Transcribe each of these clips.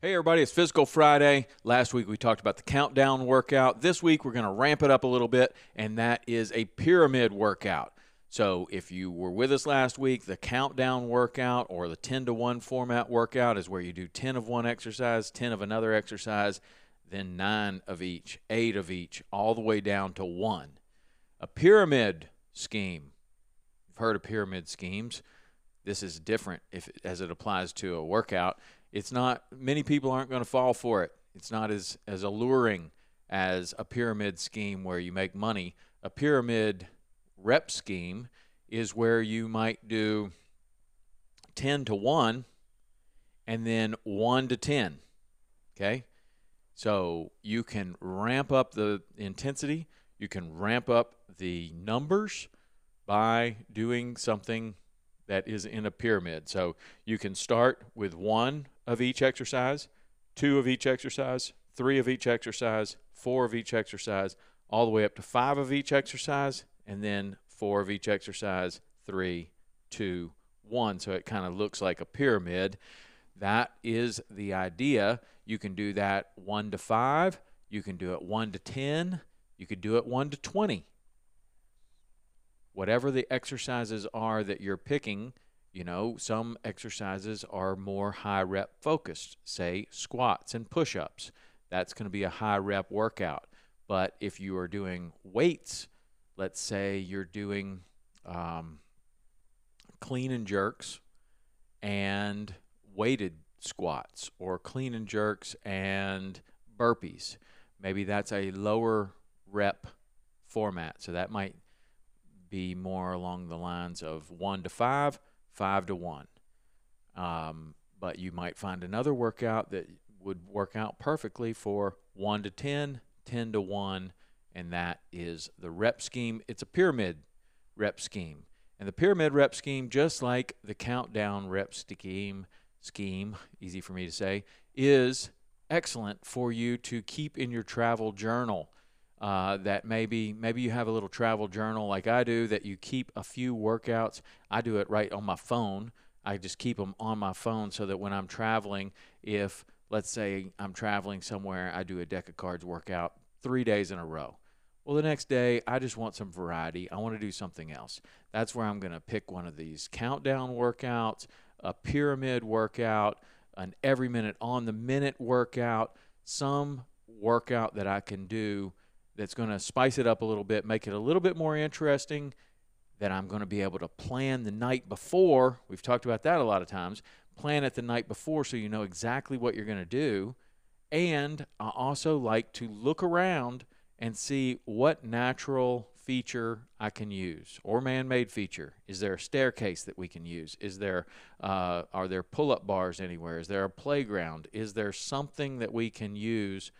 Hey everybody, it's Physical Friday. Last week we talked about the countdown workout. This week we're going to ramp it up a little bit, and that is a pyramid workout. So if you were with us last week, the countdown workout or the 10-to-1 format workout is where you do 10 of one exercise, 10 of another exercise, then 9 of each, 8 of each, all the way down to 1. A pyramid scheme. You've heard of pyramid schemes. This is different as it applies to a workout. It's not, many people aren't going to fall for it. It's not as alluring as a pyramid scheme where you make money. A pyramid rep scheme is where you might do 10 to 1 and then 1 to 10. Okay? So you can ramp up the intensity. You can ramp up the numbers by doing something that is in a pyramid. So you can start with 1 of each exercise, 2 of each exercise, 3 of each exercise, 4 of each exercise, all the way up to 5 of each exercise, and then 4 of each exercise, 3, 2, 1. So it kind of looks like a pyramid. That is the idea. You can do that 1 to 5. You can do it 1 to 10. You could do it 1 to 20. Whatever the exercises are that you're picking, you know, some exercises are more high rep focused, say squats and push-ups. That's going to be a high rep workout. But if you are doing weights, let's say you're doing clean and jerks and weighted squats, or clean and jerks and burpees. Maybe that's a lower rep format. So that might be more along the lines of 1 to 5, 5 to 1. But you might find another workout that would work out perfectly for 1 to 10, 10 to 1, and that is the rep scheme. It's a pyramid rep scheme. And the pyramid rep scheme, just like the countdown rep scheme, easy for me to say, is excellent for you to keep in your travel journal. That maybe you have a little travel journal like I do, that you keep a few workouts. I do it right on my phone. I just keep them on my phone so that when I'm traveling, if, let's say, I'm traveling somewhere, I do a deck of cards workout 3 days in a row. Well, the next day, I just want some variety. I want to do something else. That's where I'm going to pick one of these countdown workouts, a pyramid workout, an every minute on the minute workout, some workout that I can do that's going to spice it up a little bit, make it a little bit more interesting, that I'm going to be able to plan the night before. We've talked about that a lot of times. Plan it the night before so you know exactly what you're going to do. And I also like to look around and see what natural feature I can use, or man-made feature. Is there a staircase that we can use? Are there pull-up bars anywhere? Is there a playground? Is there something that we can use?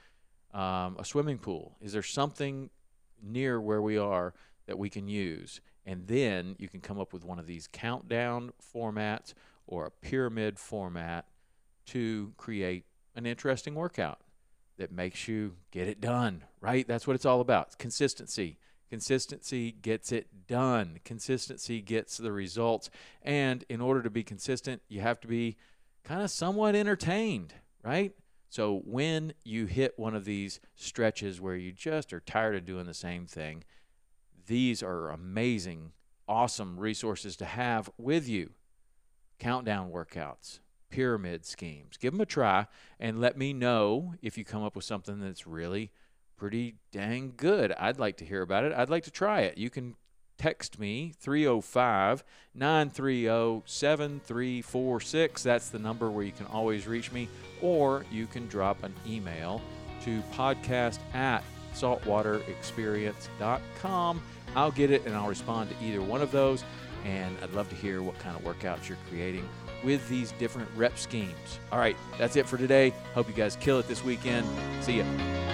A swimming pool? Is there something near where we are that we can use? And then you can come up with one of these countdown formats or a pyramid format to create an interesting workout that makes you get it done, right? That's what it's all about. It's consistency. Consistency gets it done. Consistency gets the results. And in order to be consistent, you have to be kind of somewhat entertained, right? So when you hit one of these stretches where you just are tired of doing the same thing, these are amazing, awesome resources to have with you. Countdown workouts, pyramid schemes. Give them a try and let me know if you come up with something that's really pretty dang good. I'd like to hear about it. I'd like to try it. You can text me, 305-930-7346. That's the number where you can always reach me. Or you can drop an email to podcast@saltwaterexperience.com. I'll get it and I'll respond to either one of those. And I'd love to hear what kind of workouts you're creating with these different rep schemes. All right, that's it for today. Hope you guys kill it this weekend. See ya.